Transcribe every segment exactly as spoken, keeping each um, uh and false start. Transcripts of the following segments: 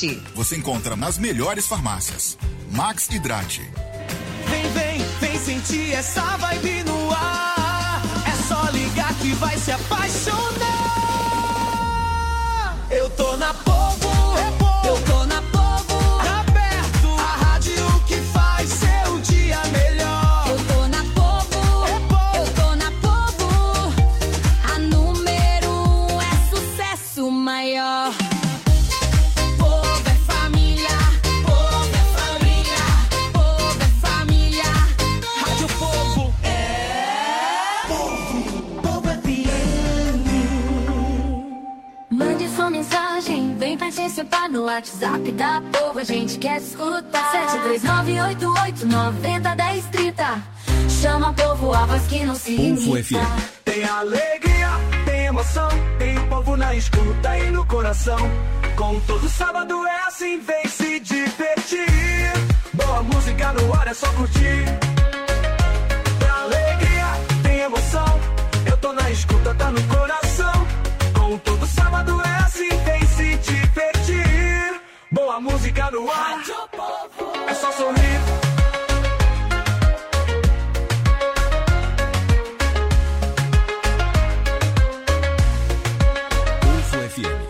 Hidrate. Você encontra nas melhores farmácias. Max Hidrate. Vem, vem, vem sentir essa vibe no ar. É só ligar que vai se apaixonar. Eu tô na Povo, eu tô na Povo, aberto, a rádio que faz seu dia melhor. Eu tô na Povo, eu tô na Povo, a número um é sucesso maior. Povo é família, Povo é família, Povo é família, Rádio Povo é Povo, Povo F M. mande sua mensagem, vem participar no WhatsApp da Povo, a gente quer escutar. sete três nove oito oito nove zero um zero três zero. Chama o Povo, a voz que não se Povo F imita. M. Tem alegria, tem emoção, tem o povo na escuta e no coração. Com todo sábado é assim, vem se divertir. Boa música no ar, é só curtir. Tem alegria, tem emoção, eu tô na escuta, tá no coração. Com todo sábado é assim, vem se divertir. Boa música no ar, é só sorrir. Povo F M.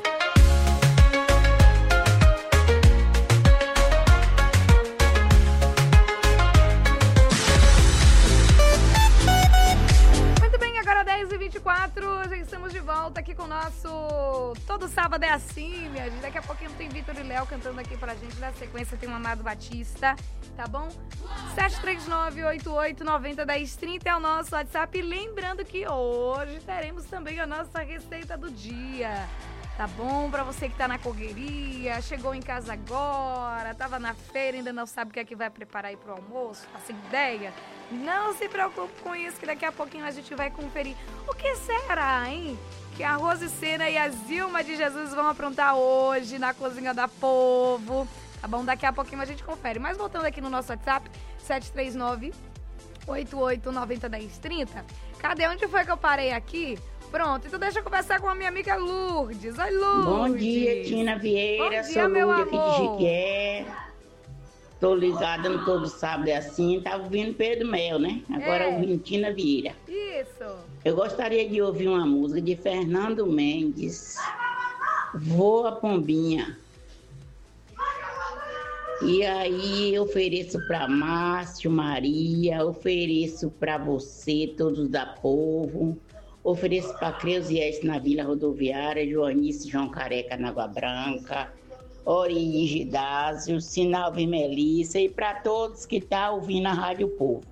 Muito bem, agora dez e vinte e quatro, já estamos de volta aqui com o nosso Todo Sábado é Assim, minha gente. Daqui a pouquinho tem Vitor e Léo cantando aqui pra gente. Na sequência tem o Amado Batista, tá bom? sete três nove oito oito nove zero um zero três zero é o nosso WhatsApp. E lembrando que hoje teremos também a nossa receita do dia. Tá bom? Pra você que tá na correria, chegou em casa agora, tava na feira, ainda não sabe o que é que vai preparar aí pro almoço, tá sem ideia? Não se preocupe com isso, que daqui a pouquinho a gente vai conferir. O que será, hein? Que a Rose Sena e a Zilma de Jesus vão aprontar hoje na Cozinha da Povo. Tá bom? Daqui a pouquinho a gente confere. Mas voltando aqui no nosso WhatsApp, sete três nove oito oito nove zero um zero três zero. Cadê? Onde foi que eu parei aqui? Pronto, então deixa eu conversar com a minha amiga Lourdes. Oi, Lourdes. Bom dia, Tina Vieira. Bom dia, Sou meu Lourdes aqui de amor. Jiquié. Tô ligada no Todo Sábado é Assim. Tava ouvindo Pedro Mel, né? Agora É. ouvindo Tina Vieira. Isso. Eu gostaria de ouvir uma música de Fernando Mendes. Voa Pombinha. E aí eu ofereço para Márcio, Maria, ofereço para você, todos da Povo. Ofereço para Creuzies na Vila Rodoviária, Joanice João Careca na Água Branca, Ori Gidásio, Sinalve Melissa e para todos que estão tá ouvindo a Rádio Povo.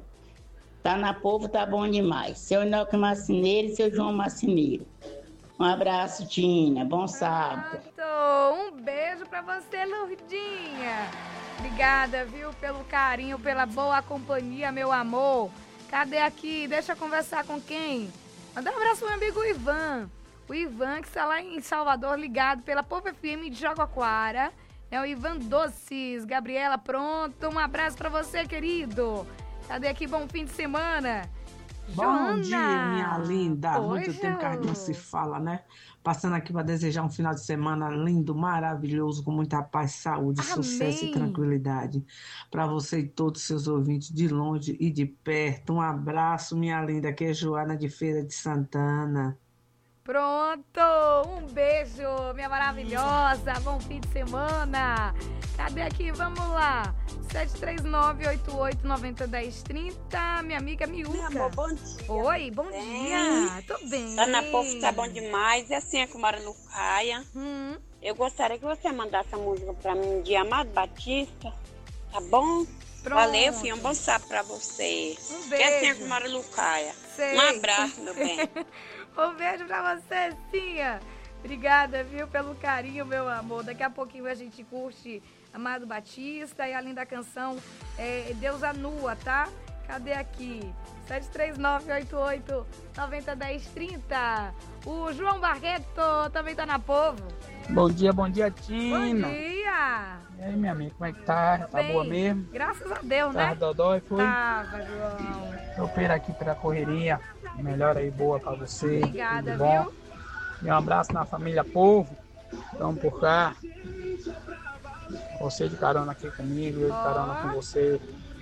Tá na Povo, tá bom demais. Seu Inoque Macineiro e seu João Macineiro. Um abraço, Tina. Bom sábado. Pronto. Um beijo pra você, Lourdinha. Obrigada, viu, pelo carinho, pela boa companhia, meu amor. Cadê aqui? Deixa eu conversar com quem? Mandar um abraço pro meu amigo Ivan. O Ivan, que está lá em Salvador, ligado pela Povo F M de Jaguaquara. É o Ivan Doces. Gabriela, pronto. Um abraço pra você, querido. Cadê aqui? Bom fim de semana. Bom Joana. dia, minha linda. Oi, Muito tempo que a gente não Jo. se fala, né? Passando aqui para desejar um final de semana lindo, maravilhoso, com muita paz, saúde, Amém. sucesso e tranquilidade. Para você e todos os seus ouvintes, de longe e de perto. Um abraço, minha linda, aqui é Joana de Feira de Santana. Pronto! Um beijo, minha maravilhosa! Bom fim de semana! Cadê aqui? Vamos lá! sete três nove oito oito nove zero um zero três zero, minha amiga Miúca. Meu amor, bom dia. Oi, bom Bem? dia! Tô bem. Tá na Povo, tá bom demais. E assim é que mora no Caia. Hum, Eu gostaria que você mandasse a música pra mim de Amado Batista. Tá bom? pronto. Valeu, filho. Um bom sábado pra você. Um Que assim é beijo. que mora no Caia. Sei. Um abraço, meu bem. Um beijo pra você, Cia. Obrigada, viu, pelo carinho, meu amor. Daqui a pouquinho a gente curte Amado Batista e além da canção é, Deus Anua, tá? Cadê aqui? sete três nove oito oito nove zero um zero três zero. O João Barreto também tá na Povo. Bom dia, bom dia, Bom Tina. dia! E aí, minha amiga, como é que tá? Tá Bem, boa mesmo? Graças a Deus, Tá né? dodói, foi? Tava, João. Tropeira aqui pela correria. Melhor aí, boa pra você. Obrigada, Tudo bom? viu? E um abraço na família Povo. Estamos por cá. Você de carona aqui comigo, eu de carona com você.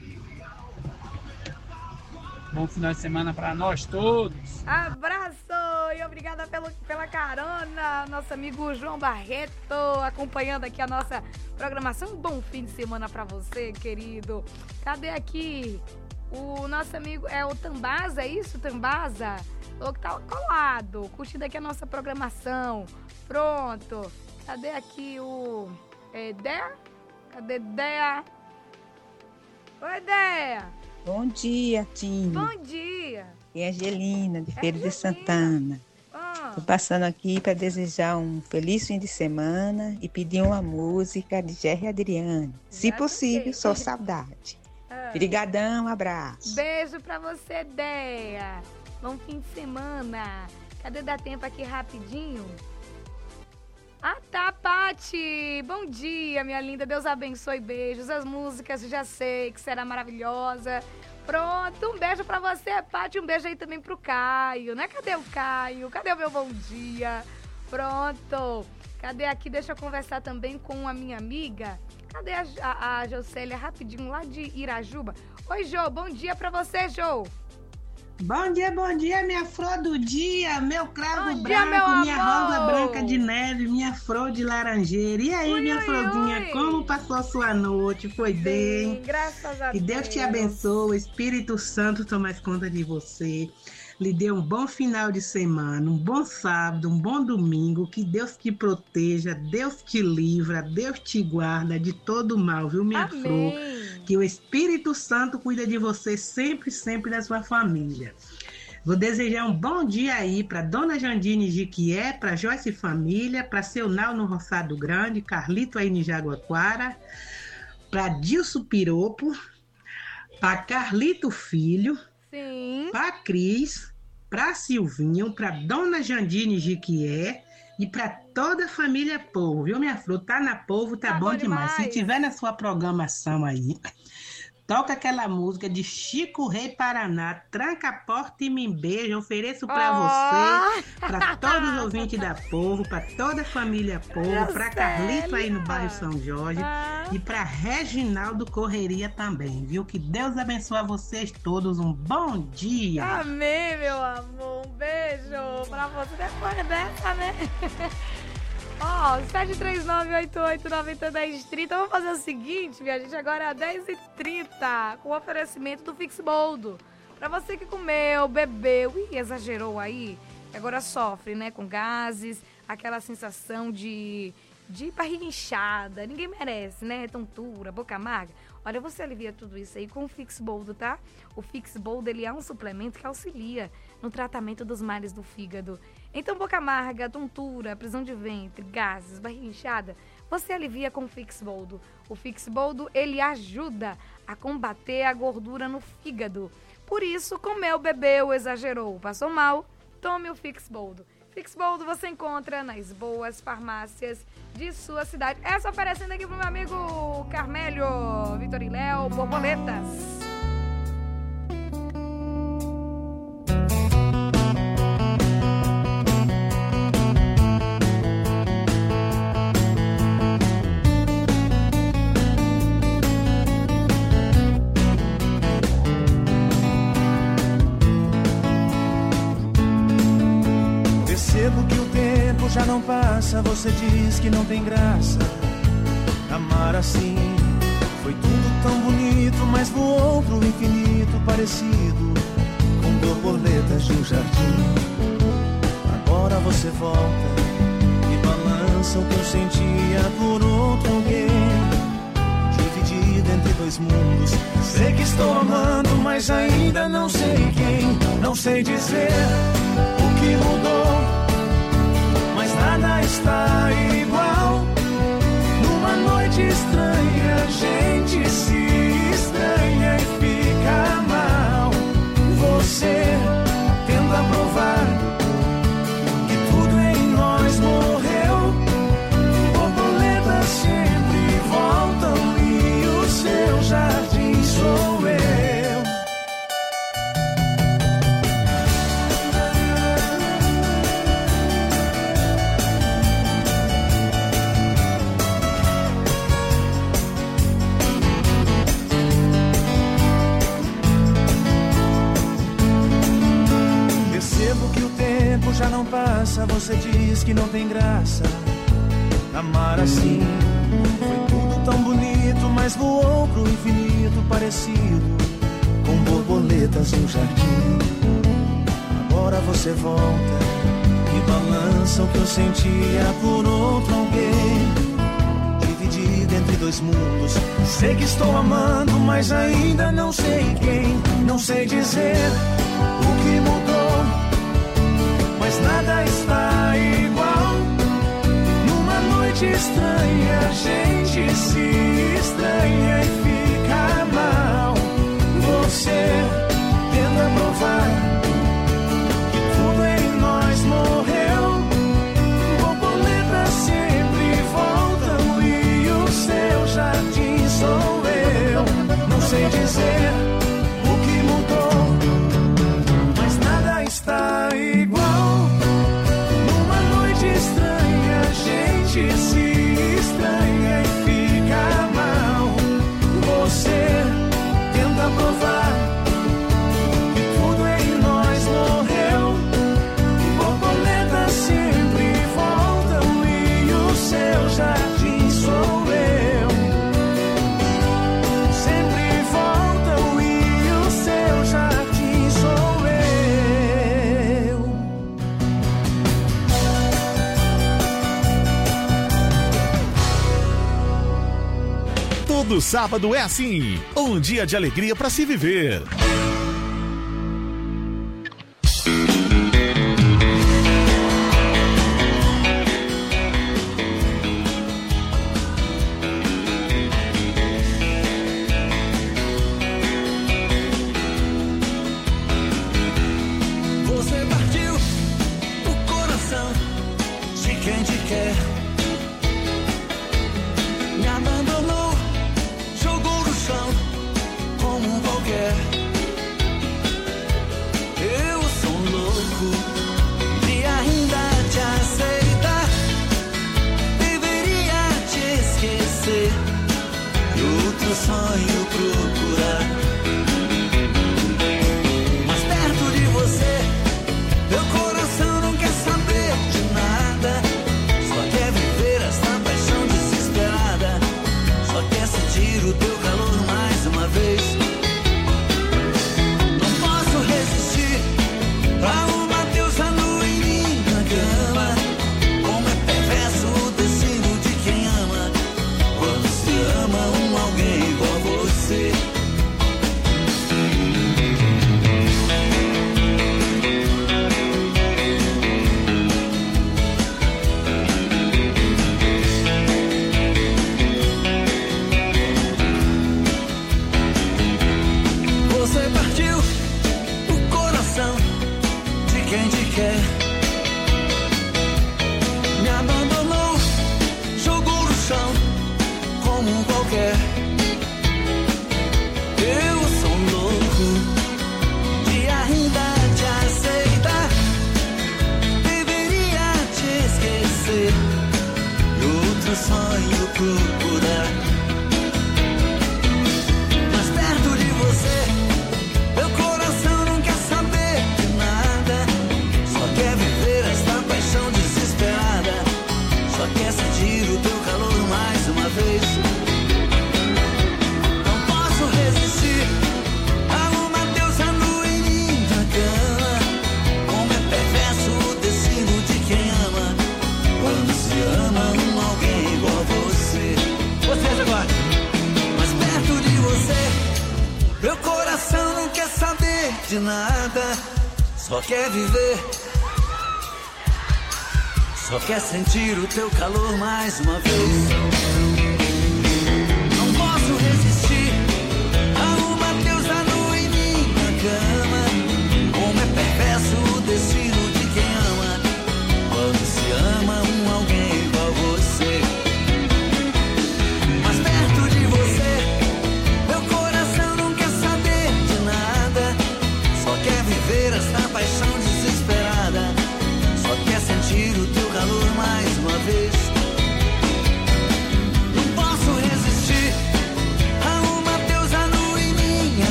Bom final de semana para nós todos. Abraço e obrigada pelo, pela carona, nosso amigo João Barreto, acompanhando aqui a nossa programação. Um bom fim de semana para você, querido. Cadê aqui o nosso amigo, é o Tambaza, é isso, Tambaza? O que tá colado, curtindo aqui a nossa programação. Pronto. Cadê aqui o é, Dea? Cadê Dea? Oi, Dea. Bom dia, Tim. Bom dia. E Angelina, de Feira Angelina. de Santana. Ah. Estou passando aqui para desejar um feliz fim de semana e pedir uma música de Gerry Adriane. Se possível, sou saudade. Ah. Obrigadão, um abraço. Beijo pra você, Deia. Bom fim de semana. Cadê? Dá tempo aqui rapidinho? Ah, tá, Pati. Bom dia, minha linda. Deus abençoe. Beijos. As músicas já sei que será maravilhosa. Pronto, um beijo pra você, Pati. Um beijo aí também pro Caio, né? Cadê o Caio? Cadê o meu bom dia? Pronto. Cadê aqui? Deixa eu conversar também com a minha amiga. Cadê a, a, a Jocélia? Rapidinho, lá de Irajuba. Oi, Jô. Bom dia pra você, Jô. Bom dia, bom dia, minha flor do dia, meu cravo Bom dia, branco, meu minha amor. rosa branca de neve, minha flor de laranjeira. E aí, Ui, minha ui, florzinha, ui. como passou a sua noite? Foi bem? Sim, graças a Que Deus. Deus te abençoe, o Espírito Santo tome conta de você. Lhe dê um bom final de semana, um bom sábado, um bom domingo. Que Deus te proteja, Deus te livra, Deus te guarda de todo mal, viu, minha Amém. flor? Que o Espírito Santo cuida de você sempre, sempre da sua família. Vou desejar um bom dia aí para Dona Jandine Jiquié, para Joyce Família, para Seu Nau no Roçado Grande, Carlito aí no Jaguaquara, para Dilso Piropo, para Carlito Filho, Sim. para Cris, para Silvinho, para Dona Jandine Jiquié e para toda a família Povo, viu, minha flor? Tá na Povo, tá, Tá bom, bom demais. demais. Se tiver na sua programação aí, toca aquela música de Chico Rei Paraná, Tranca a Porta e Me Beija. Ofereço para Oh! você, para todos os ouvintes da Povo, para toda a família Povo, para Carlito aí no bairro São Jorge Ah. e para Reginaldo Correria também, viu? Que Deus abençoe a vocês todos. Um bom dia. Amém, meu amor. Um beijo pra você depois dessa, né? Ó, sete três nove oito oito nove zero um zero três zero. Vamos fazer o seguinte, minha gente, agora é dez e trinta, com o oferecimento do Fixboldo. Pra você que comeu, bebeu e exagerou aí, agora sofre, né, com gases, aquela sensação de, de barriga inchada, ninguém merece, né, tontura, boca amarga. Olha, você alivia tudo isso aí com o Fixboldo, tá? O Fixboldo, ele é um suplemento que auxilia no tratamento dos males do fígado. Então, boca amarga, tontura, prisão de ventre, gases, barriga inchada, você alivia com o Fixboldo. O Fixboldo, ele ajuda a combater a gordura no fígado. Por isso, comeu, bebeu, exagerou, passou mal, tome o Fixboldo. Fixboldo você encontra nas boas farmácias de sua cidade. Essa oferecendo aqui pro meu amigo Carmélio, Vitor e Léo, borboletas. Percebo que o tempo já não passa. Você diz que não tem graça amar assim. Foi tudo tão bonito, mas voou pro infinito, parecido com borboletas de um jardim. Agora você volta e balança o que eu sentia por outro alguém, dividido entre dois mundos. Sei que estou amando, mas ainda não sei quem. Não sei dizer o que mudou, mas nada está igual. Numa noite estranha, a gente se estranha e fica mal. Você tenta provar que tudo em nós morreu. Borboletas sempre voltam e o seu jardim sou eu. passa, você diz que não tem graça. Amar assim foi tudo tão bonito, mas voou pro infinito, parecido com borboletas no jardim. Agora você volta e balança o que eu sentia por outro alguém. Dividido entre dois mundos, sei que estou amando, mas ainda não sei quem. Não sei dizer o que mudou, mas nada está igual. Numa noite estranha, a gente se estranha e fica mal. Você tenta provar que tudo em nós morreu. Borboletas sempre voltam e o seu jardim sou eu. Não sei dizer o que mudou, mas nada está igual. Numa noite estranha, a gente se estranha e fica mal. Você tenta provar que tudo em nós morreu. Borboletas sempre voltam e o seu jardim sou eu. Sempre voltam e o seu jardim sou eu. Todo sábado é assim, um dia de alegria para se viver. Você partiu o coração de quem te quer. Me abandonou, jogou no chão como um qualquer. Eu sou um louco de ainda te aceitar. Deveria te esquecer e outro sonho procurar. Mas perto de você, meu coração não quer saber de nada. Só quer viver essa paixão desesperada. Só quer sentir o teu calor mais uma vez. Não posso resistir a uma deusa nua em minha cama. Como é perverso o destino de quem ama, quando se ama um alguém igual a você. Você partiu o coração de quem te quer. Me abandonou, jogou no chão como um qualquer. Eu sou um louco de ainda te aceitar. Deveria te esquecer e outro sonho procurar. Mas perto de você, meu coração não quer saber de nada. Só quer viver esta paixão desesperada. Só quer sentir o teu calor mais uma vez. Não posso resistir a uma deusa nua em minha cama. Como é perverso o destino de quem ama, quando se ama um alguém igual a você. Você agora. Mas perto de você, meu coração não quer saber de nada. Só quer viver, só quer sentir o teu calor mais uma vez. Não posso resistir a uma deusa nua em minha cama. Como é perverso o destino de quem ama, quando se ama um alguém igual a você. Mas perto de você, meu coração não quer saber de nada. Só quer viver esta paixão desesperada. Só quer sentir o teu calor mais uma vez.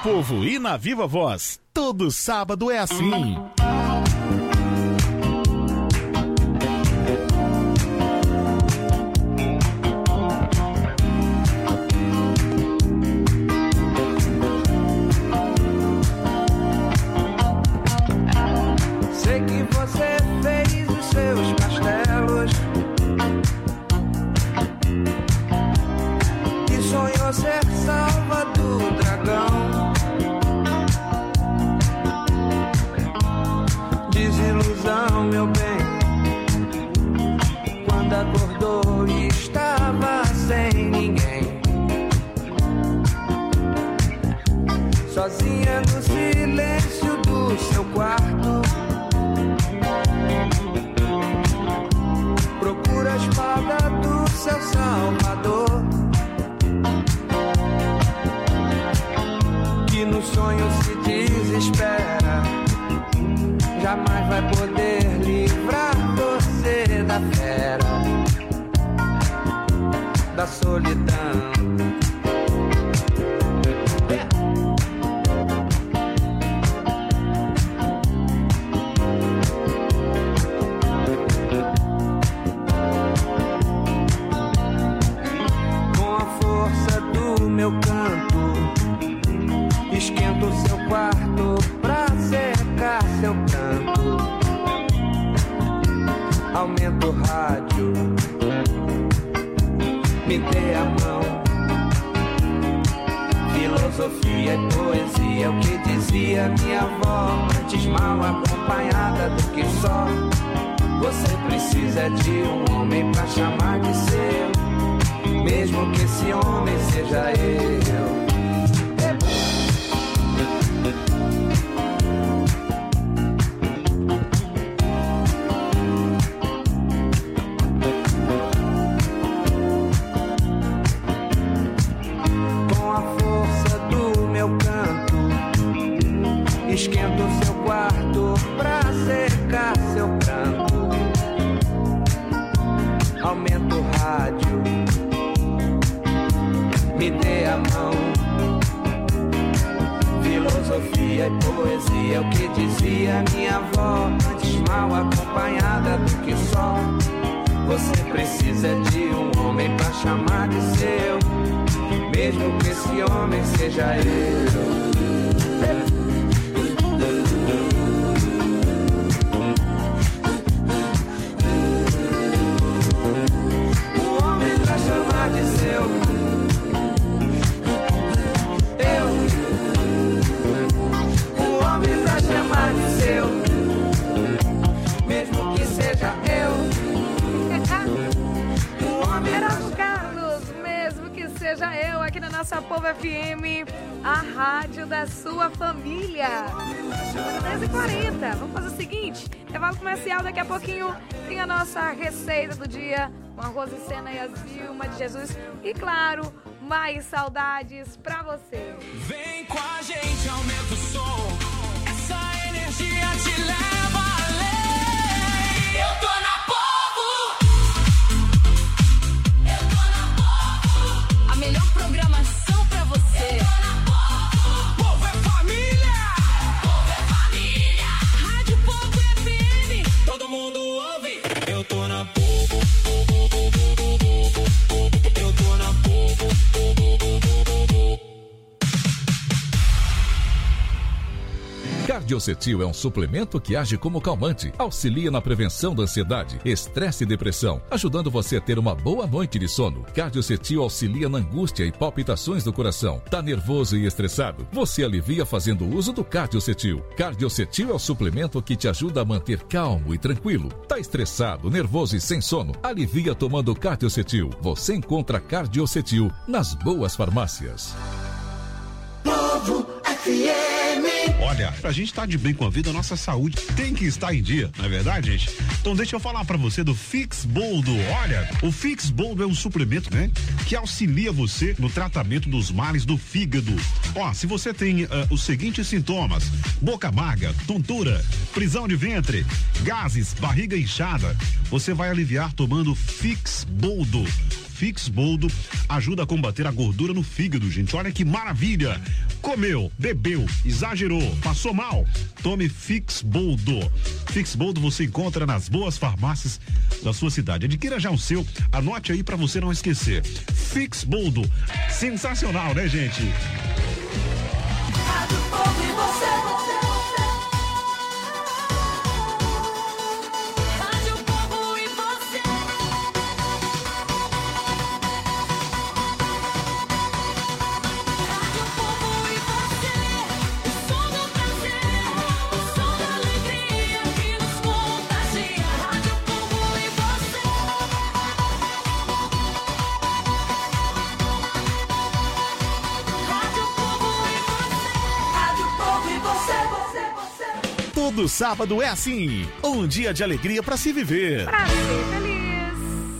Povo e na Viva Voz. Todo sábado é assim. Sei que você fez os seus castelos e sonhou ser salva do dragão. Desilusão, meu bem, quando acordou e estava sem ninguém, sozinha no silêncio do seu quarto. Procura a espada do seu salvador, que no sonho se desespera, jamais vai poder livrar você da fera, da solidão. Meu canto, esquento o seu quarto pra secar seu pranto. Aumenta o rádio, me dê a mão. Filosofia e poesia, o que dizia minha avó, antes mal acompanhada do que só. Você precisa de um homem pra chamar de seu, mesmo que esse homem seja eu. Com a força do meu canto, esquento seu quarto pra secar seu pranto. Aumenta o rádio, me dê a mão. Filosofia e poesia, o que dizia minha avó, antes mal acompanhada do que só. Você precisa de um homem pra chamar de seu, mesmo que esse homem seja eu. Seja eu, aqui na nossa Povo F M, a rádio da sua família. dez e quarenta. Vamos fazer o seguinte: intervalo comercial, daqui a pouquinho tem a nossa receita do dia com a Rosicena e a Vilma de Jesus. E claro, mais saudades pra você. Vem com a gente, aumenta o som. Essa energia te leva além. Eu tô na melhor programação pra você. Povo é família. Povo é família. Rádio Povo F M. Todo mundo ouve. Eu tô na Povo. Eu tô na Povo. Cardiocetil é um suplemento que age como calmante, auxilia na prevenção da ansiedade, estresse e depressão, ajudando você a ter uma boa noite de sono. Cardiocetil auxilia na angústia e palpitações do coração. Tá nervoso e estressado? Você alivia fazendo uso do Cardiocetil. Cardiocetil é o suplemento que te ajuda a manter calmo e tranquilo. Tá estressado, nervoso e sem sono? Alivia tomando Cardiocetil. Você encontra Cardiocetil nas boas farmácias. Povo F M. Olha, pra gente estar de bem com a vida, a nossa saúde tem que estar em dia, não é verdade, gente? Então deixa eu falar pra você do Fix Boldo. Olha, o Fix Boldo é um suplemento, né? Que auxilia você no tratamento dos males do fígado. Ó, se você tem uh, os seguintes sintomas: boca amarga, tontura, prisão de ventre, gases, barriga inchada, você vai aliviar tomando Fix Boldo. Fix Boldo ajuda a combater a gordura no fígado, gente. Olha que maravilha! Comeu, bebeu, exagerou, passou mal? Tome Fix Boldo. Fix Boldo você encontra nas boas farmácias da sua cidade. Adquira já o seu, anote aí pra você não esquecer. Fix Boldo. Sensacional, né, gente? Rádio Povo e você. Todo sábado é assim, um dia de alegria para se viver. Pra ser feliz.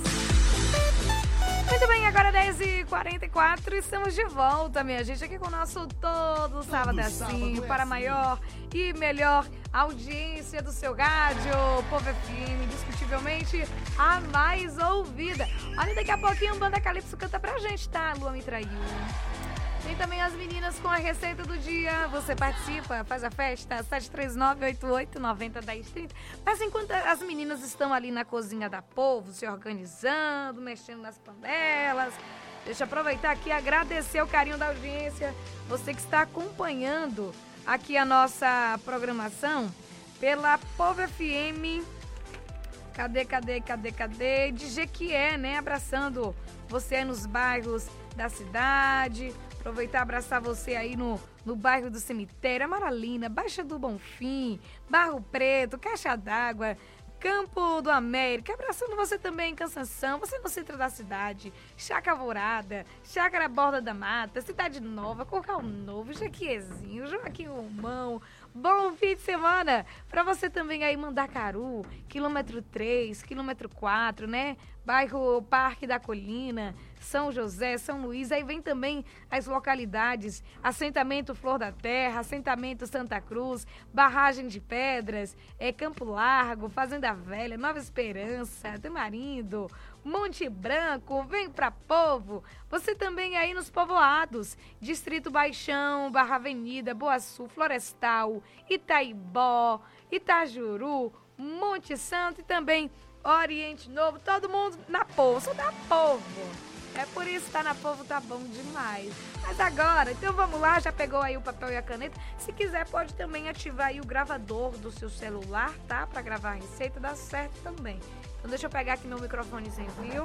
Muito bem, agora dez e quarenta e quatro, estamos de volta, minha gente, aqui com o nosso Todo Sábado é Assim, para a maior e melhor audiência do seu rádio, Povo F M, indiscutivelmente a mais ouvida. Olha, daqui a pouquinho o Banda Calypso canta pra gente, tá? Lua me traiu. Tem também as meninas com a receita do dia. Você participa, faz a festa, sete três nove, oito oito nove zero, um zero três zero. Mas enquanto as meninas estão ali na cozinha da Povo, se organizando, mexendo nas panelas, deixa eu aproveitar aqui e agradecer o carinho da audiência. Você que está acompanhando aqui a nossa programação pela Povo F M. Cadê, cadê, cadê, cadê? De Jequié, né? Abraçando você aí nos bairros da cidade. Aproveitar e abraçar você aí no, no bairro do Cemitério, Amaralina, Baixa do Bonfim, Barro Preto, Caixa d'Água, Campo do América, abraçando você também em Cansanção, você no centro da cidade, Chácara Alvorada, Chácara Borda da Mata, Cidade Nova, Curral Novo, Jequiezinho, Joaquim Romão. Bom fim de semana para você também aí, Mandacaru, quilômetro três, quilômetro quatro, né? Bairro Parque da Colina, São José, São Luís. Aí vem também as localidades, assentamento Flor da Terra, assentamento Santa Cruz, Barragem de Pedras, é, Campo Largo, Fazenda Velha, Nova Esperança, Tamarindo, Monte Branco, vem pra Povo. Você também aí nos povoados, Distrito Baixão, Barra Avenida, Boa Sul, Florestal, Itaibó, Itajuru, Monte Santo e também Oriente Novo, todo mundo na Povo, sou da Povo. É por isso que tá na Povo, tá bom demais. Mas agora, então vamos lá, já pegou aí o papel e a caneta? Se quiser, pode também ativar aí o gravador do seu celular, tá? Pra gravar a receita, dá certo também. Então deixa eu pegar aqui meu microfonezinho, viu?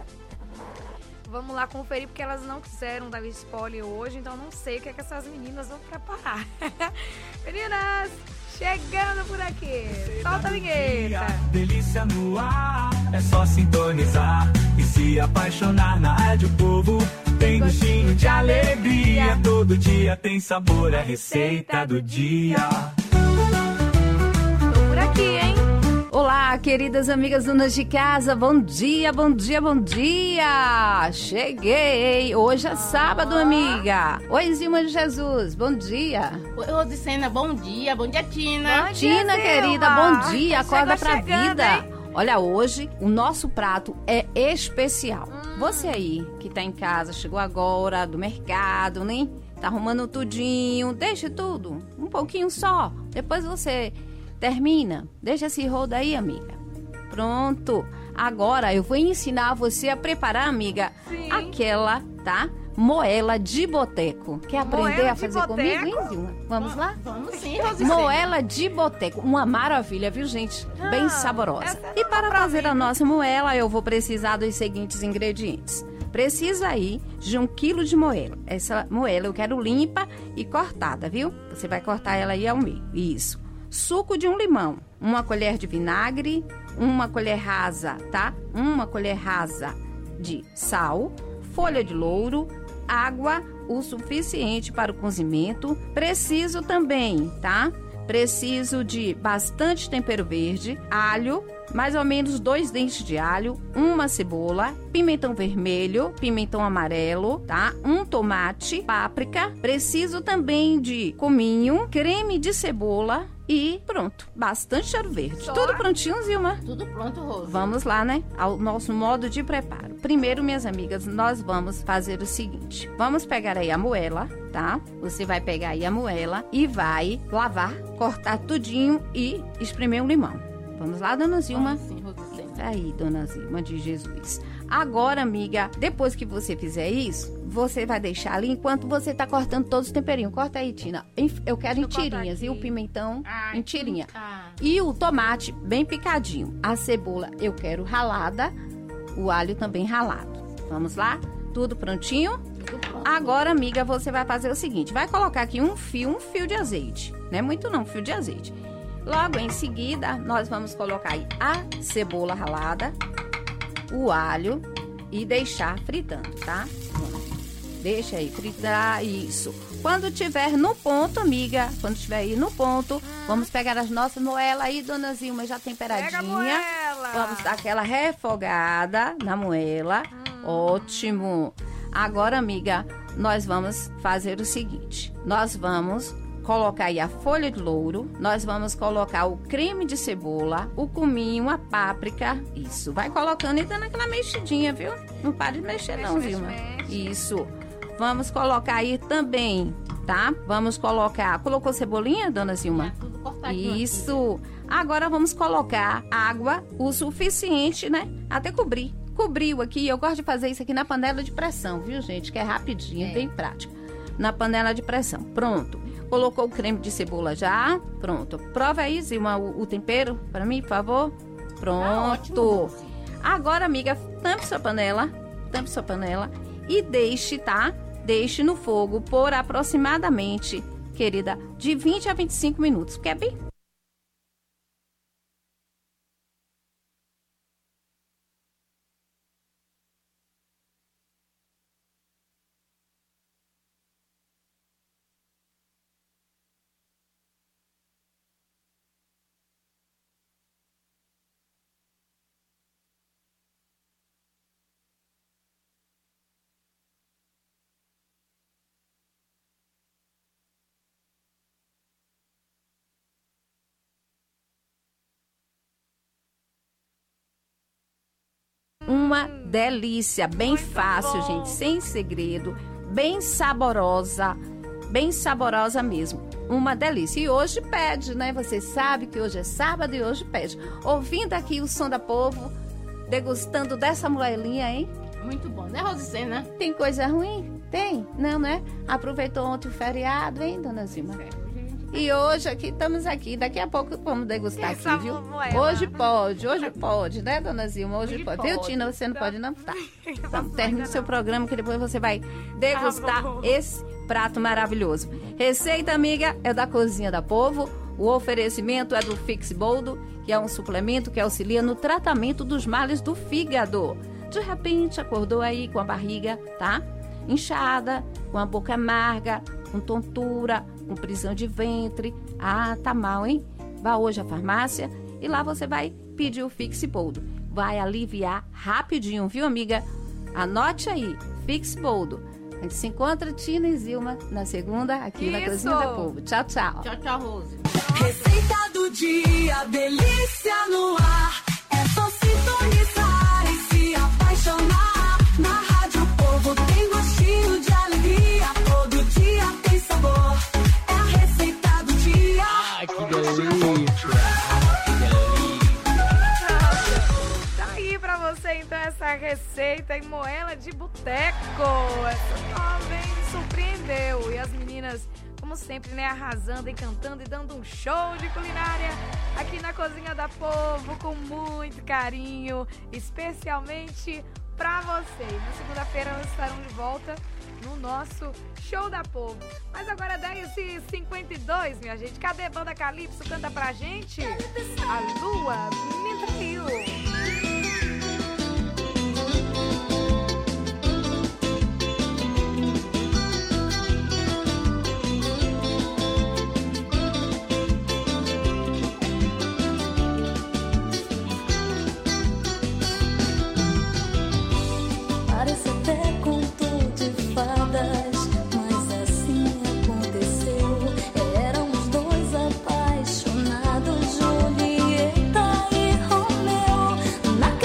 Vamos lá conferir, porque elas não quiseram dar spoiler hoje, então não sei o que é que essas meninas vão preparar. Meninas, chegando por aqui. Solta a vinheta. Delícia no ar, é só sintonizar e se apaixonar na Rádio Povo. Tem gostinho de alegria, todo dia tem sabor, é receita do dia. Tô por aqui, hein? Olá, queridas amigas donas de casa, bom dia, bom dia, bom dia! Cheguei! Hoje é sábado, amiga! Oi, Zilma de Jesus, bom dia! Oi, Rosicena, bom dia, bom dia, Tina! Bom dia, Tina, querida, bom dia, acorda pra vida! Hein? Olha, hoje o nosso prato é especial. Hum. Você aí que tá em casa, chegou agora do mercado, né? Tá arrumando tudinho, deixa tudo, um pouquinho só, depois você... termina, deixa esse rodo aí, amiga. Pronto. Agora eu vou ensinar você a preparar, amiga, Sim. aquela, tá? Moela de boteco. Quer aprender moela a fazer comigo, hein, Zilma? Vamos lá? Vamos sim, Rosicena. Moela de boteco. Uma maravilha, viu, gente? Ah, bem saborosa. E para fazer mim. a nossa moela, eu vou precisar dos seguintes ingredientes. Precisa aí de um quilo de moela. Essa moela eu quero limpa e cortada, viu? Você vai cortar ela aí ao meio. Isso. Suco de um limão, uma colher de vinagre, uma colher rasa, tá? Uma colher rasa de sal, folha de louro, água o suficiente para o cozimento. Preciso também, tá? Preciso de bastante tempero verde, alho, mais ou menos dois dentes de alho, uma cebola, pimentão vermelho, pimentão amarelo, tá? Um tomate, páprica. Preciso também de cominho, creme de cebola e pronto. Bastante cheiro verde. Só? Tudo prontinho, Zilma? Tudo pronto, Rosa. Vamos lá, né? Ao nosso modo de preparo. primeiro, minhas amigas, nós vamos fazer o seguinte. Vamos pegar aí a moela, tá? Você vai pegar aí a moela e vai lavar, cortar tudinho e espremer um limão. Vamos lá, dona Zilma? Sim, aí, dona Zilma de Jesus. Agora, amiga, depois que você fizer isso, você vai deixar ali enquanto você tá cortando todos os temperinhos. Corta aí, Tina. Eu quero em tirinhas. E o pimentão em tirinha. E o tomate bem picadinho. A cebola eu quero ralada. O alho também ralado. Vamos lá? Tudo prontinho? Agora, amiga, você vai fazer o seguinte. Vai colocar aqui um fio, um fio de azeite. Não é muito não, um fio de azeite. Logo em seguida, nós vamos colocar aí a cebola ralada, o alho e deixar fritando, tá? Deixa aí fritar, isso. Quando tiver no ponto, amiga, quando tiver aí no ponto, vamos pegar as nossas moelas aí, dona Zilma, já temperadinha. Pega a moela. Vamos dar aquela refogada na moela. Hum. Ótimo. Agora, amiga, nós vamos fazer o seguinte. Nós vamos colocar aí a folha de louro, nós vamos colocar o creme de cebola, o cominho, a páprica, isso, vai colocando e dando aquela mexidinha, viu? Não pare de mexer não, mexe, Zilma. mexe. Isso, vamos colocar aí também, tá? Vamos colocar, colocou cebolinha, dona Zilma? É, tudo cortadinho. Isso, agora vamos colocar água o suficiente, né? Até cobrir. Cobriu aqui, eu gosto de fazer isso aqui na panela de pressão, viu, gente? Que é rapidinho, é bem prático. Na panela de pressão, pronto. Colocou o creme de cebola já? Pronto. Prova aí, Zilma, o, o tempero para mim, por favor. Pronto. Ah, agora, amiga, tampe sua panela. Tampe sua panela e deixe, tá? Deixe no fogo por aproximadamente, querida, de vinte a vinte e cinco minutos. Quer bem? Uma delícia, bem Muito fácil, bom. gente, sem segredo, bem saborosa, bem saborosa mesmo. Uma delícia. E hoje pede, né? Você sabe que hoje é sábado e hoje pede. Ouvindo aqui o som da povo, degustando dessa moelinha, hein? Muito bom, né, Rosicena? Tem coisa ruim? Tem? Não, né? Aproveitou ontem o feriado, hein, dona Zilma? E hoje aqui, estamos aqui. Daqui a pouco vamos degustar aqui, Essa viu? moela. Hoje pode, hoje pode, né, dona Zilma? Hoje, Hoje pode. pode. Viu, Tina? Você não pode não? Tá. Então, termine ainda seu não. programa que depois você vai degustar Tá bom. esse prato maravilhoso. Receita, amiga, é da Cozinha da Povo. O oferecimento é do Fix Boldo, que é um suplemento que auxilia no tratamento dos males do fígado. De repente, acordou aí com a barriga, tá? Inchada, com a boca amarga, com tontura, com prisão de ventre. Ah, tá mal, hein? Vá hoje à farmácia e lá você vai pedir o Fix Boldo. Vai aliviar rapidinho, viu, amiga? Anote aí, Fix Boldo. A gente se encontra, Tina e Zilma, na segunda, aqui na Isso. Cozinha da Povo. Tchau, tchau. Tchau, tchau, Rose. Receita do dia, delícia no ar. É só sintonizar e se apaixonar. Na Rádio Povo tem gostinho de alegria. Todo dia tem sabor. É a receita do dia. Ai, que delícia. Tá aí pra você, então, essa receita em moela de boteco. Essa jovem surpreendeu. E as meninas, como sempre, né, arrasando e cantando e dando um show de culinária aqui na Cozinha da Povo, com muito carinho, especialmente pra vocês. Na segunda-feira elas estarão de volta no nosso Show da Povo. Mas agora dez e cinquenta e dois, minha gente. Cadê Banda Calypso? Canta pra gente. A Lua me traiu. Parece até conto de fadas, mas assim aconteceu. Éramos dois apaixonados, Julieta e Romeu. Na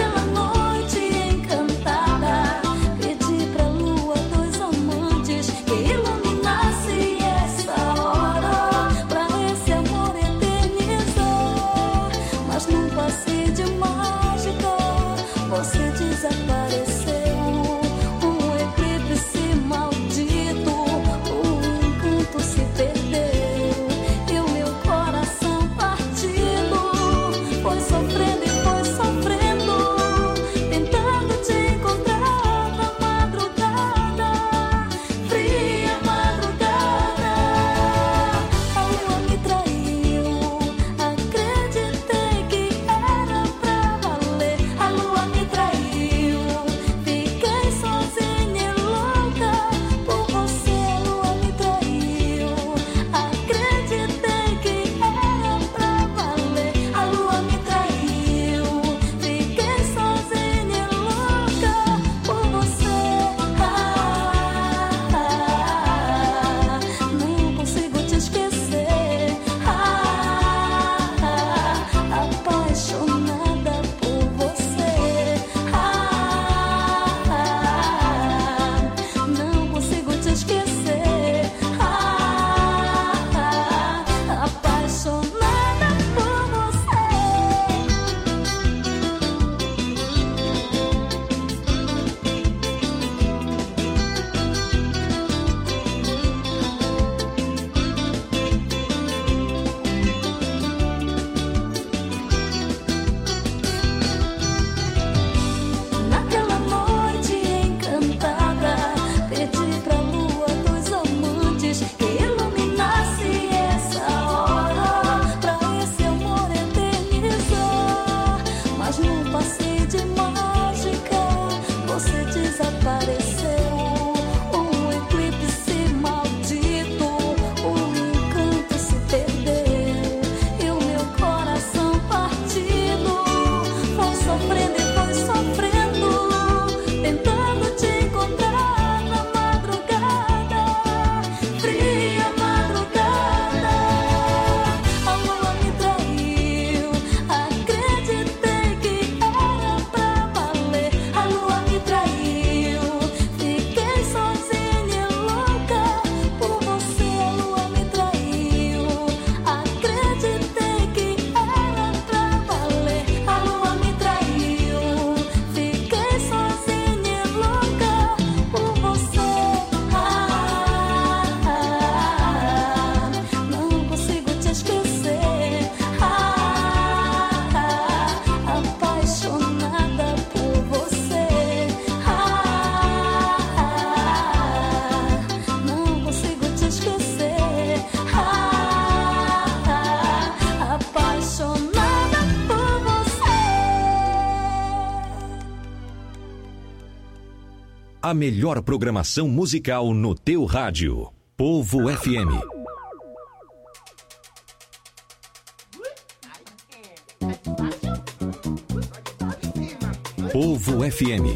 A melhor programação musical no teu rádio. Povo F M. Povo F M.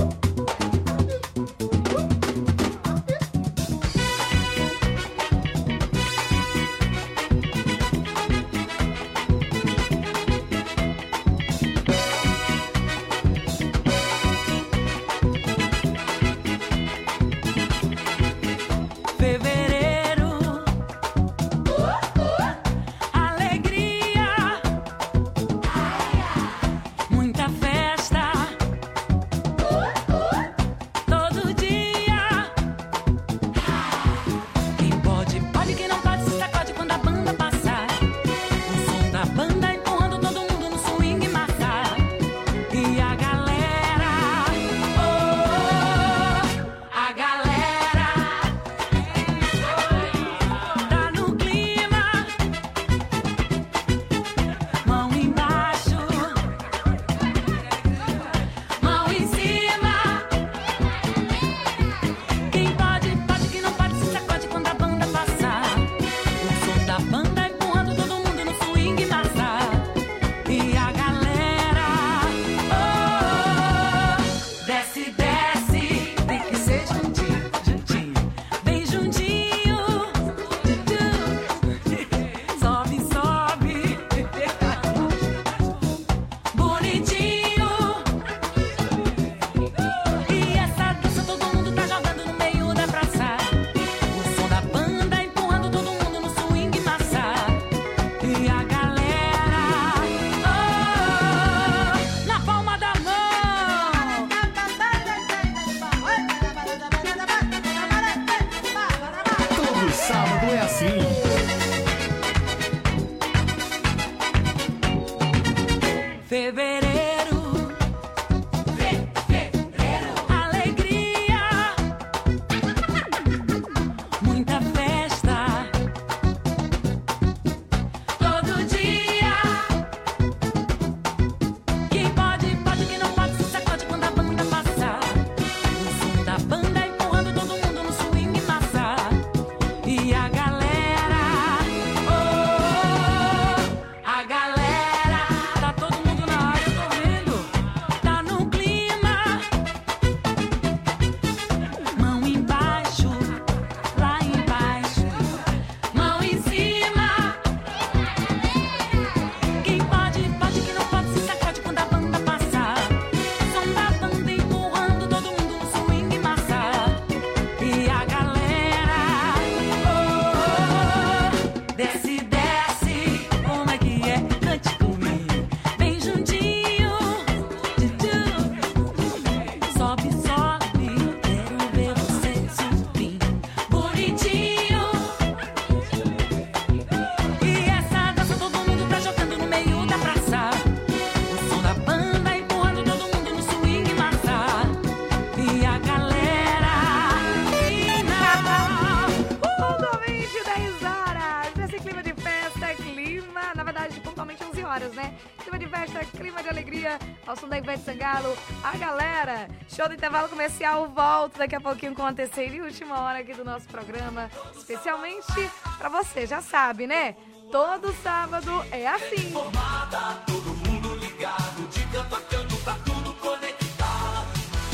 A galera, show do intervalo comercial, volta daqui a pouquinho com a terceira e última hora aqui do nosso programa, especialmente pra você, já sabe, né? Todo sábado é assim. Formada, todo mundo ligado, de canto a canto, tá tudo conectado.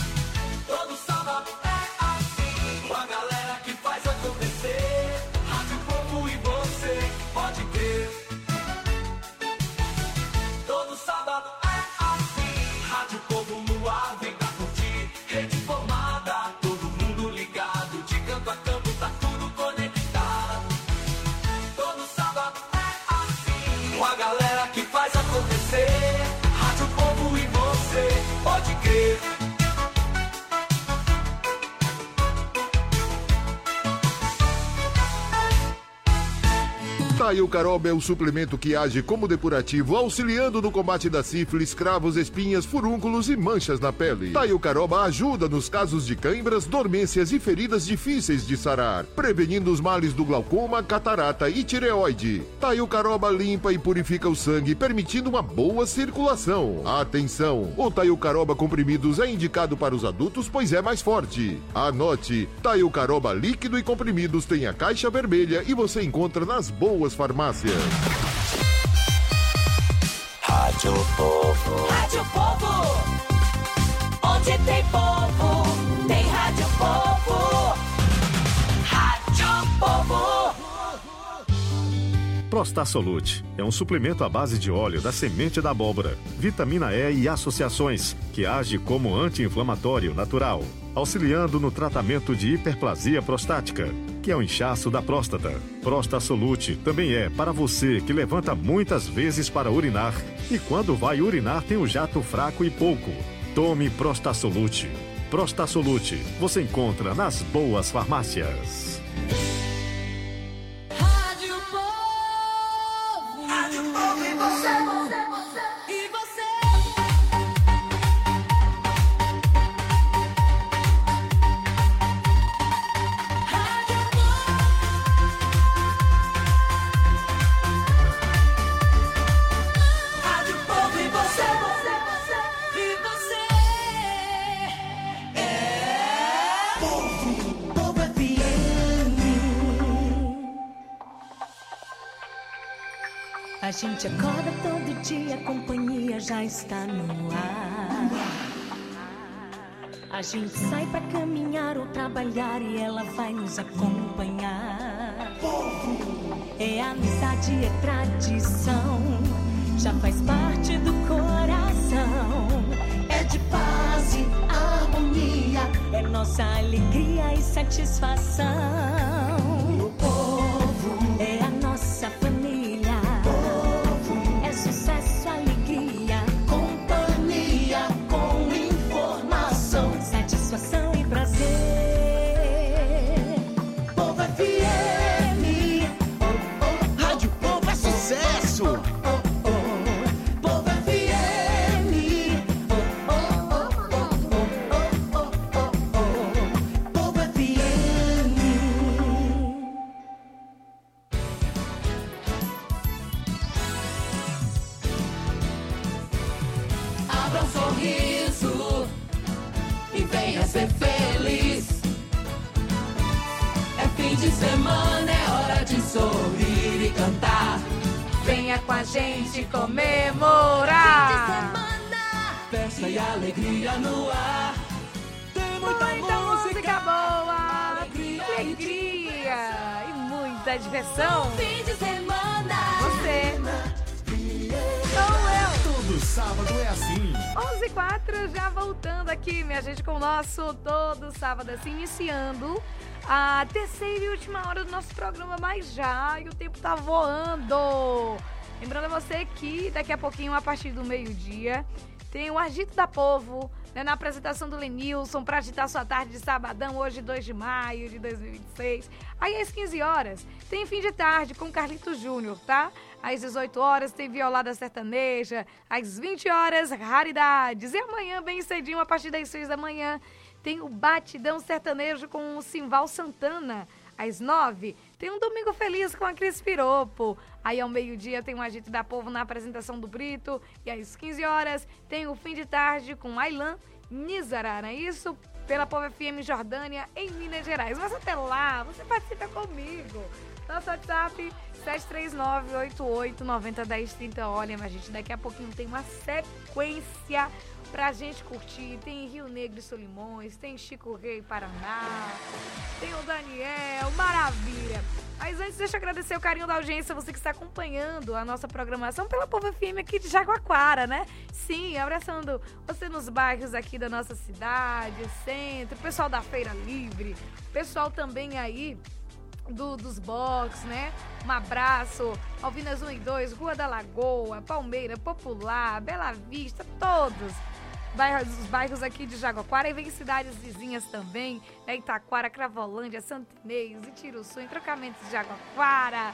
Todo sábado é assim, com a galera que faz acontecer. Rádio Povo e você, pode crer. Todo sábado é assim, Rádio Povo no ar, vem pra curtir. Rede formada, todo mundo ligado, de canto a canto, tá tudo conectado. Todo sábado é assim, com a galera que faz acontecer. Taiucaroba é o suplemento que age como depurativo, auxiliando no combate da sífilis, cravos, espinhas, furúnculos e manchas na pele. Taiucaroba ajuda nos casos de cãibras, dormências e feridas difíceis de sarar, prevenindo os males do glaucoma, catarata e tireoide. Taiucaroba limpa e purifica o sangue, permitindo uma boa circulação. Atenção! O Taiucaroba comprimidos é indicado para os adultos, pois é mais forte. Anote: Taiucaroba líquido e comprimidos tem a caixa vermelha e você encontra nas boas farmácias. Rádio Povo. Rádio Povo. Onde tem povo, tem Rádio Povo. Rádio Povo. Prostasolute é um suplemento à base de óleo da semente da abóbora, vitamina E e associações, que age como anti-inflamatório natural, auxiliando no tratamento de hiperplasia prostática, que é o inchaço da próstata. Prostasolute também é para você que levanta muitas vezes para urinar e quando vai urinar tem o jato fraco e pouco. Tome Prostasolute. Prostasolute você encontra nas boas farmácias. A gente acorda todo dia, a companhia já está no ar. A gente sai pra caminhar ou trabalhar e ela vai nos acompanhar. É amizade, é tradição, já faz parte do coração. É de paz e harmonia, é nossa alegria e satisfação. O povo é a nossa família. Sucesso, alegria, companhia, com informação, satisfação e prazer. Povo F M, oh, oh, Rádio Povo é sucesso. Oh, oh, oh. Povo F M, oh, oh, oh, oh, oh, oh, oh. Povo F M. Abra um sorriso e venha ser feliz. É fim de semana, é hora de sorrir e cantar. Venha com a gente comemorar. Fim de semana, festa e alegria no ar. Tem muita, muita música, música boa, alegria, alegria e muita diversão. Fim de semana, você sou eu. Todo sábado é assim. onze e quatro, já voltando aqui, minha gente, com o nosso Todo Sábado assim, iniciando a terceira e última hora do nosso programa, mas já, e o tempo tá voando. Lembrando a você que daqui a pouquinho, a partir do meio-dia, tem o Agito da Povo, né, na apresentação do Lenilson, para agitar sua tarde de sabadão, hoje dois de maio de dois mil e vinte e seis. Aí às quinze horas, tem Fim de Tarde com Carlitos Júnior, tá? Às dezoito horas tem Violada Sertaneja, às vinte horas, Raridades. E amanhã, bem cedinho, a partir das seis da manhã, tem o Batidão Sertanejo com o Simval Santana. Às nove, tem um Domingo Feliz com a Cris Piropo. Aí ao meio-dia tem o Agito da Povo na apresentação do Brito. E às quinze horas tem o Fim de Tarde com Ailan Nizara, não é isso? Pela Povo F M Jordânia, em Minas Gerais. Mas até lá, você participa comigo. Nosso WhatsApp, sete três nove, oito oito, nove zero um zero, três zero. Olha, mas gente, daqui a pouquinho tem uma sequência pra gente curtir. Tem Rio Negro e Solimões, tem Chico Rei Paraná, tem o Daniel, maravilha. Mas antes, deixa eu agradecer o carinho da audiência, você que está acompanhando a nossa programação pela Povo F M aqui de Jaguaquara, né? Sim, abraçando você nos bairros aqui da nossa cidade, centro, pessoal da Feira Livre, pessoal também aí Do, dos box, né? Um abraço, Alvinas um e dois, Rua da Lagoa, Palmeira, Popular, Bela Vista, todos bairros, os bairros aqui de Jaguaquara, e vem cidades vizinhas também, né? Itaquara, Cravolândia, Santo Inês, Itiruçu, Entrocamentos de Jaguaquara,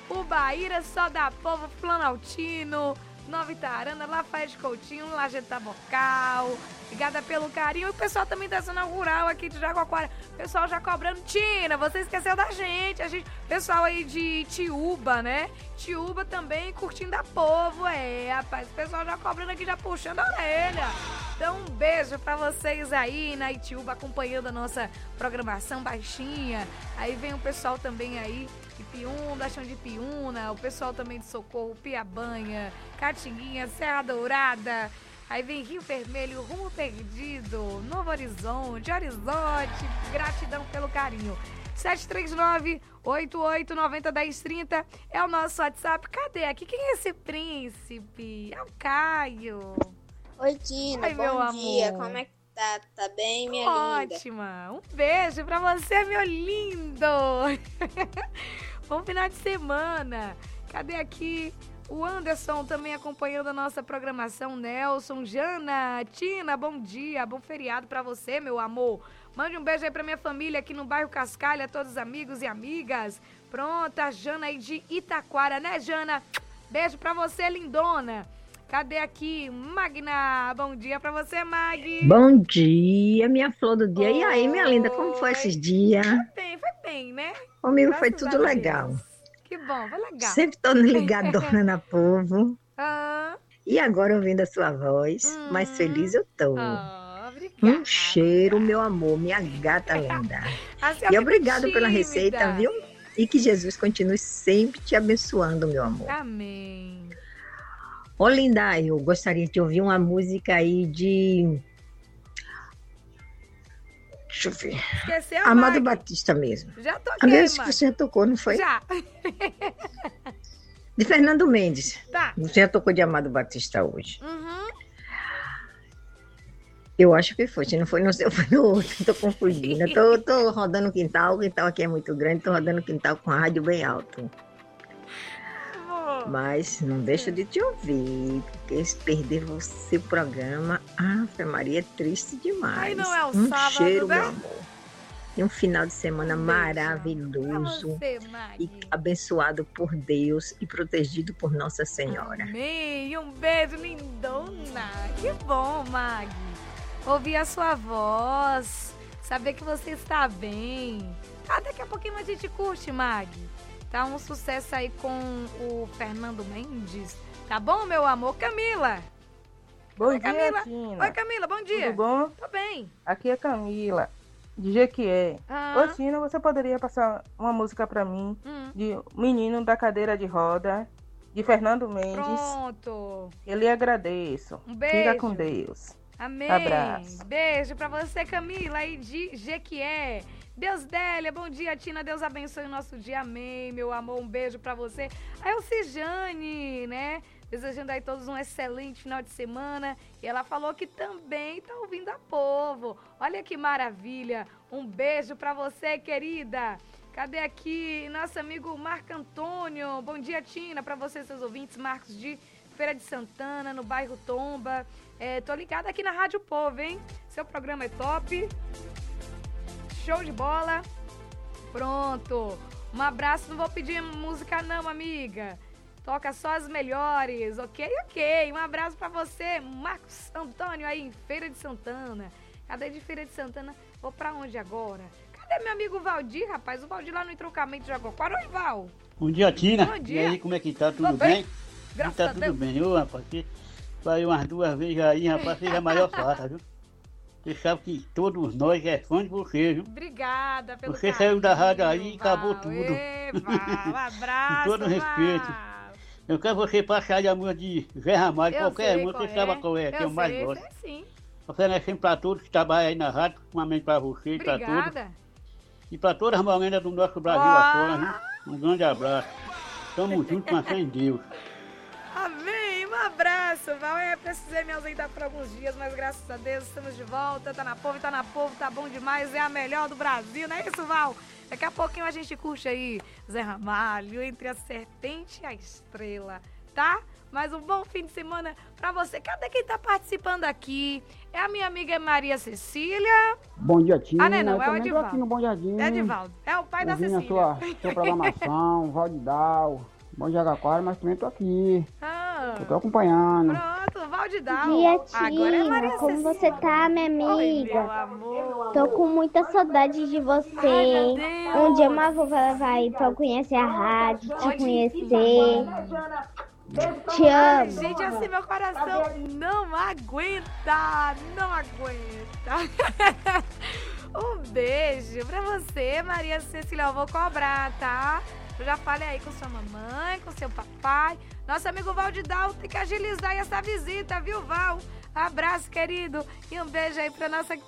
Ubaíra, Só da Povo, Planaltino, Nova Itarana, Lafayette Coutinho, Lajeado Tabocal. Obrigada pelo carinho. E o pessoal também da zona rural aqui de Jaguaquara. O pessoal já cobrando. Tina, você esqueceu da gente. A gente. Pessoal aí de Tiúba, né? Tiúba também curtindo a Povo. É, rapaz. O pessoal já cobrando aqui, já puxando a orelha. Então, um beijo pra vocês aí na Itiúba, acompanhando a nossa programação baixinha. Aí vem o pessoal também aí de Piúna, Chão de Piúna, o pessoal também de Socorro, Piabanha, Catinguinha, Serra Dourada. Aí vem Rio Vermelho, Rumo Perdido, Novo Horizonte, Horizonte. Gratidão pelo carinho. sete três nove, oito oito nove zero, um zero três zero é o nosso WhatsApp. Cadê aqui? Quem é esse príncipe? É o Caio. Oi, Tina. Oi, bom meu dia. amor. Como é que tá? Tá bem, minha linda? Ótima. Um beijo pra você, meu lindo. Bom final de semana. Cadê aqui o Anderson também acompanhando a nossa programação? Nelson, Jana, Tina, bom dia. Bom feriado pra você, meu amor. Mande um beijo aí pra minha família aqui no bairro Cascalha, todos os amigos e amigas. Pronta, a Jana aí de Itaquara, né, Jana? Beijo pra você, lindona. Cadê aqui? Magna, bom dia pra você, Mag. Bom dia, minha flor do dia. E aí, minha linda, como foi esses dias? Foi bem, foi bem, né? Comigo Graças foi a tudo Deus. legal. Que bom, foi legal. Sempre tô ligadona na Povo. Ah, E agora ouvindo a sua voz, mais feliz eu tô. ah, obrigada. Um cheiro, meu amor, minha gata linda. A senhora E é obrigado muito pela tímida. receita, viu? E que Jesus continue sempre te abençoando, meu amor. Amém. Ô, linda, eu gostaria de ouvir uma música aí de... Deixa eu ver. Esqueceu, Amado Mag? Batista mesmo. Já toquei, Aliás, Mag. você já tocou, não foi? Já. De Fernando Mendes. Tá. Você já tocou de Amado Batista hoje. Uhum. Eu acho que foi. Se não foi no seu, foi no outro. Tô confundindo. Eu tô, tô rodando o quintal. O quintal aqui é muito grande. Tô rodando o quintal com a rádio bem alto. Mas não deixa de te ouvir. Porque se perder você o programa, Ave Maria, é triste demais. Aí não é o um sábado, cheiro, né? meu amor. E um final de semana maravilhoso. Você, Mag. E abençoado por Deus e protegido por Nossa Senhora. Amém. Um beijo, lindona. Que bom, Mag. Ouvir a sua voz. Saber que você está bem. Ah, daqui a pouquinho a gente curte, Mag. Tá um sucesso aí com o Fernando Mendes. Tá bom, meu amor? Camila. Bom Oi, dia, Camila. Tina. Oi, Camila, bom dia. Tudo bom? Tô bem. Aqui é Camila, de Jequié. Ah. Ô, Tina, você poderia passar uma música pra mim Hum. de Menino da Cadeira de Roda, de Fernando Mendes. Pronto. Eu lhe agradeço. Um beijo. Fica com Deus. Amém. Abraço. Beijo pra você, Camila, aí de Jequié. Deus Délia, bom dia, Tina. Deus abençoe o nosso dia. Amém, meu amor. Um beijo pra você. Aí o Cijane, né? Desejando aí todos um excelente final de semana. E ela falou que também tá ouvindo a Povo. Olha que maravilha. Um beijo pra você, querida. Cadê aqui nosso amigo Marco Antônio? Bom dia, Tina, pra você, seus ouvintes. Marcos de Feira de Santana, no bairro Tomba. É, tô ligada aqui na Rádio Povo, hein? Seu programa é top. Show de bola. Pronto. Um abraço. Não vou pedir música não, amiga. Toca só as melhores. Ok? Ok. Um abraço pra você, Marcos Antônio, aí em Feira de Santana. Cadê de Feira de Santana? Vou pra onde agora? Cadê meu amigo Valdir, rapaz? O Valdir lá no entroncamento de Jaguaquara. Oi, Val. Bom dia, Tina. Bom dia. E aí, como é que tá? Tudo Tô bem. bem? Graças tá a tudo Deus. bem. Ô, rapaz, que vai umas duas vezes aí, rapaz, seja a maior farta, viu? Você sabe que todos nós é fã de você, viu? Obrigada pelo Você carinho, saiu da rádio aí e Val. acabou tudo. Ê, Val, um abraço, Com todo respeito. Val. Eu quero você passar aí a música de Zé Ramalho, Eu qualquer sei música, qual você sabe é. qual é, que Eu eu mais sei, gosto. sei sim. Oferecendo pra todos que trabalham aí na rádio, principalmente pra você e pra todos. Obrigada. E pra todas as morenas do nosso Brasil Ó. afora, viu? Um grande abraço. Tamo junto, com a fé em Deus. Amém, um abraço, Val. É, precisei me ausentar por alguns dias, mas graças a Deus estamos de volta. Tá na Povo, tá na Povo, tá bom demais. É a melhor do Brasil, não é isso, Val? Daqui a pouquinho a gente curte aí Zé Ramalho, Entre a Serpente e a Estrela, tá? Mas um bom fim de semana pra você. Cadê quem tá participando aqui? É a minha amiga Maria Cecília. Bom dia, Tina. Ah, não é não, Eu é o também tô Edivaldo. aqui no Bom Jardim. É Edivaldo, é o pai da ouvindo Cecília. a sua, sua programação, Valdidal, Bom dia, Jacaquara, mas também tô aqui. Ah. Eu tô acompanhando. Pronto, Valdidal. Dia, Agora é Maria Tina, como Cecília. você tá, minha amiga? Oi, meu amor. Tô com muita saudade de você. Ai, meu Deus. Um dia uma avó vai pra eu conhecer a rádio, te conhecer. Te Ai, amo. gente, assim, meu coração não aguenta, não aguenta. Um beijo pra você, Maria Cecília. Eu vou cobrar, tá? Eu já falei aí com sua mamãe, com seu papai. Nosso amigo Valdidal tem que agilizar essa visita, viu, Val? Abraço, querido. E um beijo aí pra nossa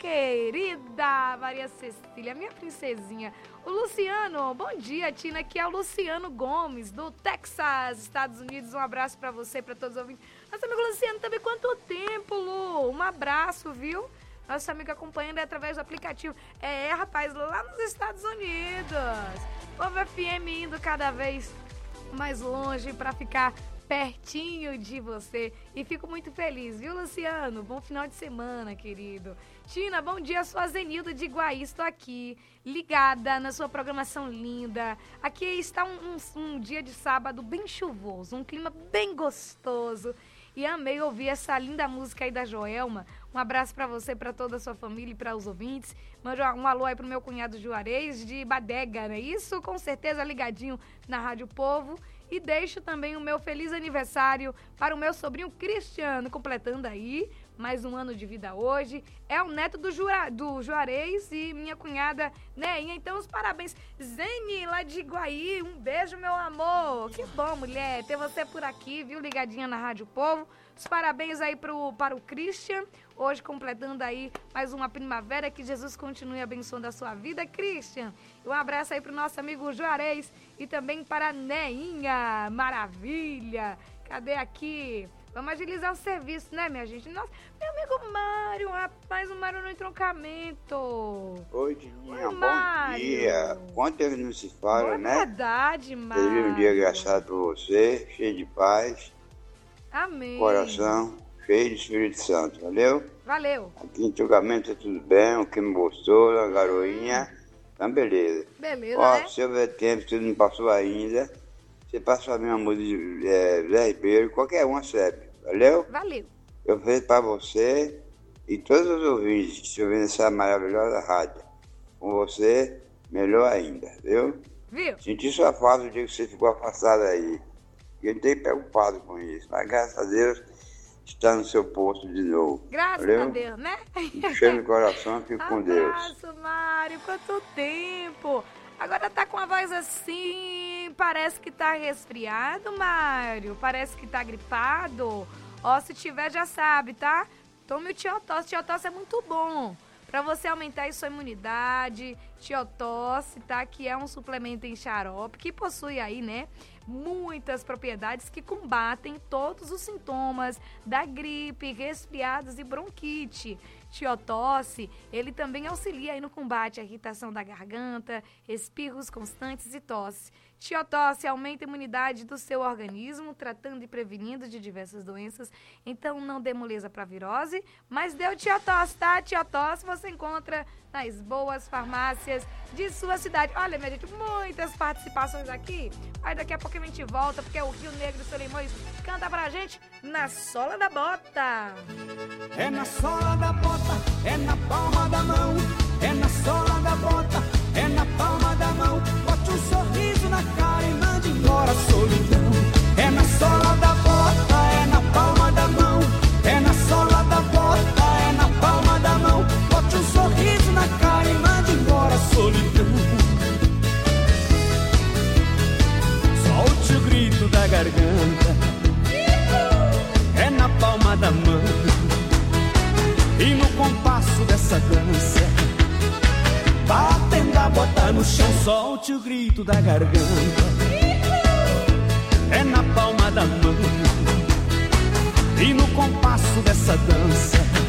querida Maria Cecília, minha princesinha. O Luciano, bom dia, Tina. Aqui é o Luciano Gomes, do Texas, Estados Unidos. Um abraço pra você, pra todos os ouvintes. Nosso amigo Luciano também, quanto tempo, Lu? Um abraço, viu? Nosso amigo acompanhando é através do aplicativo. É, rapaz, lá nos Estados Unidos. Povo F M indo cada vez mais longe pra ficar pertinho de você. E fico muito feliz, viu, Luciano? Bom final de semana, querido. Tina, bom dia, sou a Zenilda de Iguaí. Estou aqui, ligada na sua programação linda. Aqui está um, um, um dia de sábado bem chuvoso, um clima bem gostoso. E amei ouvir essa linda música aí da Joelma. Um abraço pra você, pra toda a sua família e para os ouvintes. Mande um alô aí pro meu cunhado Juarez de Badega, né? Isso, com certeza, ligadinho na Rádio Povo. E deixo também o meu feliz aniversário para o meu sobrinho Cristiano, completando aí mais um ano de vida hoje. É o neto do, Jura, do Juarez e minha cunhada Neinha. Então, os parabéns. Zene, lá de Iguaí, um beijo, meu amor. Que bom, mulher, ter você por aqui, viu? Ligadinha na Rádio Povo. Os parabéns aí pro, para o Christian, hoje completando aí mais uma primavera, que Jesus continue abençoando a sua vida, Christian. Um abraço aí pro nosso amigo Juarez e também para a Neinha, maravilha. Cadê aqui? Vamos agilizar o serviço, né, minha gente? Nossa, meu amigo Mário, rapaz, o Mário no entroncamento. Oi, Dininha, Oi, bom Mário. dia. Quanto tempo não se fala, Boa né? verdade, Mário. Seja um dia engraçado pra você, cheio de paz, Amém. coração cheio de Espírito Santo, valeu? Valeu. Aqui em entroncamento tá tudo bem, o que me gostou, a garoinha, então beleza. Beleza, Ó, né? se houver tempo, se não passou ainda, você passa pra mim uma música de é, Zé Ribeiro, qualquer uma serve, valeu? Valeu. Eu fiz pra você e todos os ouvintes que estão ouvindo essa maravilhosa rádio. Com você, melhor ainda, viu? Viu? Senti sua falta o dia que você ficou afastado aí. Eu fiquei preocupado com isso, mas graças a Deus está no seu posto de novo. Graças valeu? a Deus, né? Cheio de coração, fico com Deus. Abraço, Mário. Quanto tempo. Agora tá com a voz assim, parece que tá resfriado, Mário. Parece que tá gripado. Ó, se tiver, já sabe, tá? Tome o Tiotosse. Tiotosse é muito bom pra você aumentar a sua imunidade. Tiotosse, tá? Que é um suplemento em xarope que possui aí, né, muitas propriedades que combatem todos os sintomas da gripe, resfriados e bronquite. Tiotosse, ele também auxilia aí no combate à irritação da garganta, espirros constantes e tosse. Tiotosse aumenta a imunidade do seu organismo, tratando e prevenindo de diversas doenças. Então não dê moleza para virose, mas dê o Tiotosse, tá? Tiotosse você encontra nas boas farmácias de sua cidade. Olha, minha gente, muitas participações aqui. Aí daqui a pouco a gente volta, porque o Rio Negro Solimões canta pra gente Na Sola da Bota. É na sola da bota, é na palma da mão. É na sola da bota, é na palma da mão. Bote um sorriso na cara e mande embora a solidão. É na sola da bota, é na palma da mão. É na sola da bota, é na palma da mão. Bote um sorriso na cara e mande embora a solidão. Solte o grito da garganta, é na palma da mão. E no compasso dessa dança, batendo a bota no chão, solte o grito da garganta, é na palma da mão. E no compasso dessa dança,